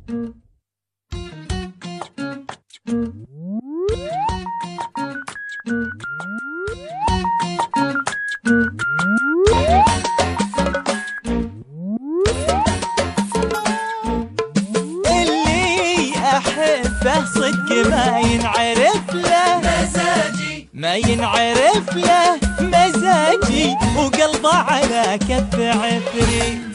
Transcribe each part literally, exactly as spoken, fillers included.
اللي أحبه صدق ما ينعرف له مزاجي، ما ينعرف له مزاجي، وقلبه على كف عفريت.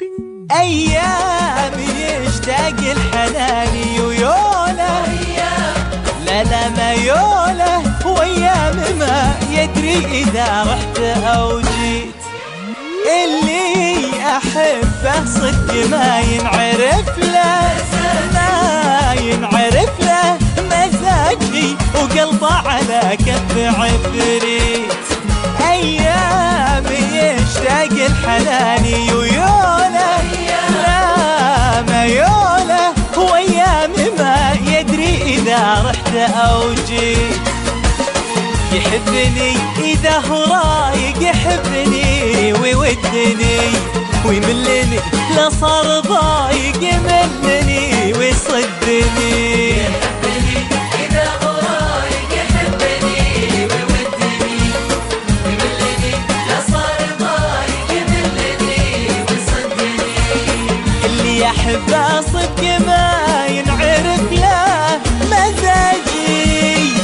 أيام يشتاق الحنان ويوله، لا لا ما يوله، وأيام ما يدري إذا رحت أو جيت. اللي أحبه صدق ما ينعرف له ما ينعرف له مزاجي، وقلبه على كف عفريت. أيام يشتاق الحنان ويوله، لا ما يوله، وأيام ما يدري إذا رحت أو جيت. يحبني إذا هو رايق، يحبني ويودني ويملني، لا صار ضايق يملني ويصدني. يحبني إذا هو رايق، يحبني ويودني ويملني، لا صار ضايق يملني ويصدني. اللي يحبه صدق ما ينعرف له مزاجي.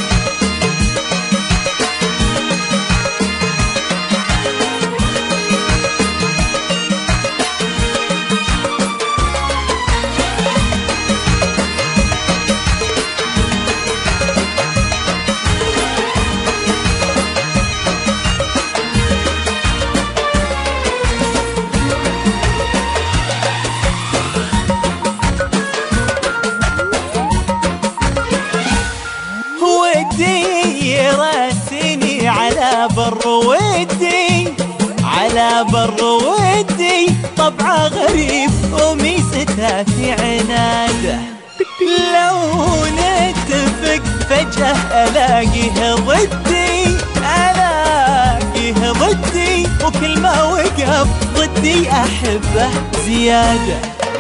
ودي يراسيني على بر ودي، على بر ودي، طبعه غريب وميزته في عناده. لو نتفق فجأة ألاقيه ضدي، ألاقيه ضدي، وكل ما وقف ضدي أحبه زيادة.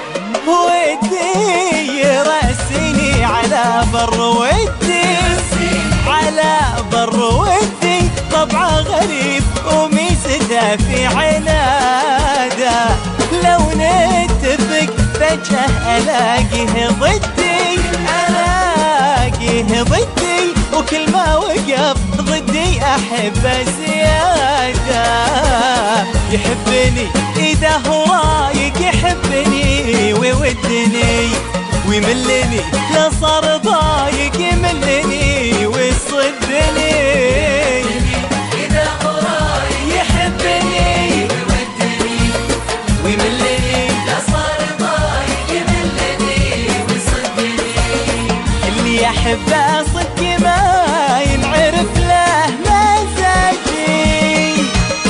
ودي يراسيني على بر ودي، على بر ودي، طبعه غريب وميزته في عناده. لو نتفق فجأة ألاقيه ضدي، ألاقيه ضدي، وكل ما وقف ضدي أحبه زيادة. يحبني إذا هو رايق، يحبني ويودني ويملني، لا صار ضايق يملني ويصدني. إذا هو رايق، يحبني ويودني ويملني، لا صار ضايق يملني ويصدني. اللي يحبه صدق ما ينعرف له مزاجي.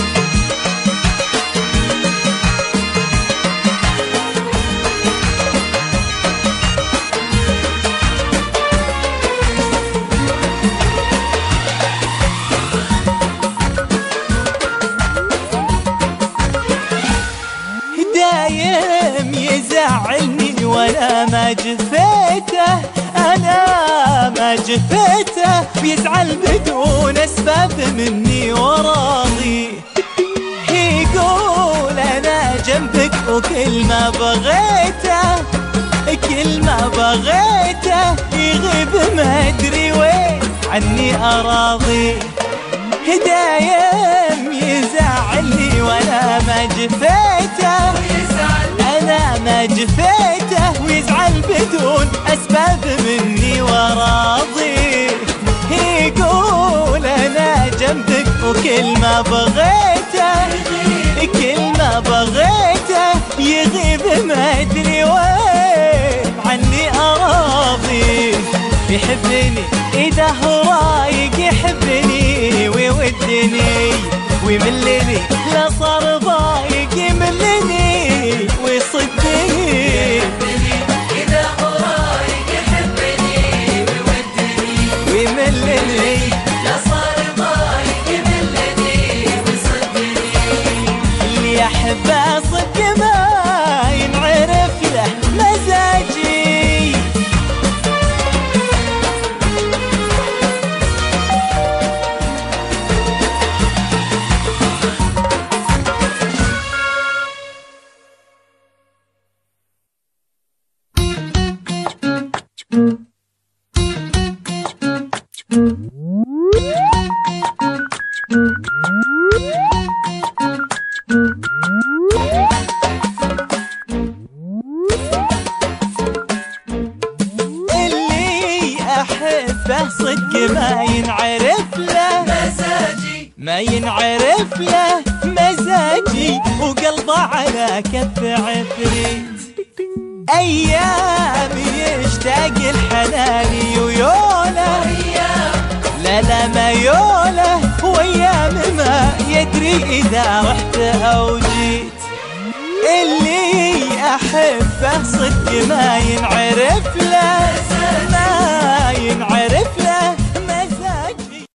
دايم يزعلني وانا ما جفيته، انا ما جفيته، ويزعل بدون اسباب مني وراضي. يقول انا جنبك وكل ما بغيته، كل ما بغيته، يغيب ما ادري وين عني اراضي. دايم يزعلني وانا ما جفيته، انا ما جفيته، ويزعل بدون اسباب مني وراضي. يقول انا جنبك وكل ما بغيته، كل ما بغيته، يغيب ما ادري وين عني اراضي. يحبني اذا هو رايق، يحبني ويودني ويملني، لا صار ضايق يملني ويصدني. إذا هو رايق، يحبني ويودني ويملني، لا صار ضايق يملني ويصدني. اللي يحبه صدق ما ينعرف له مزاجي. ما ينعرف له مزاجي وقلبه على كف عفريت. أيام يشتاق الحناني ويوله، لا لا ما يوله، وأيام ما يدري إذا رحت أو جيت. اللي أحبه صدق ما ينعرف له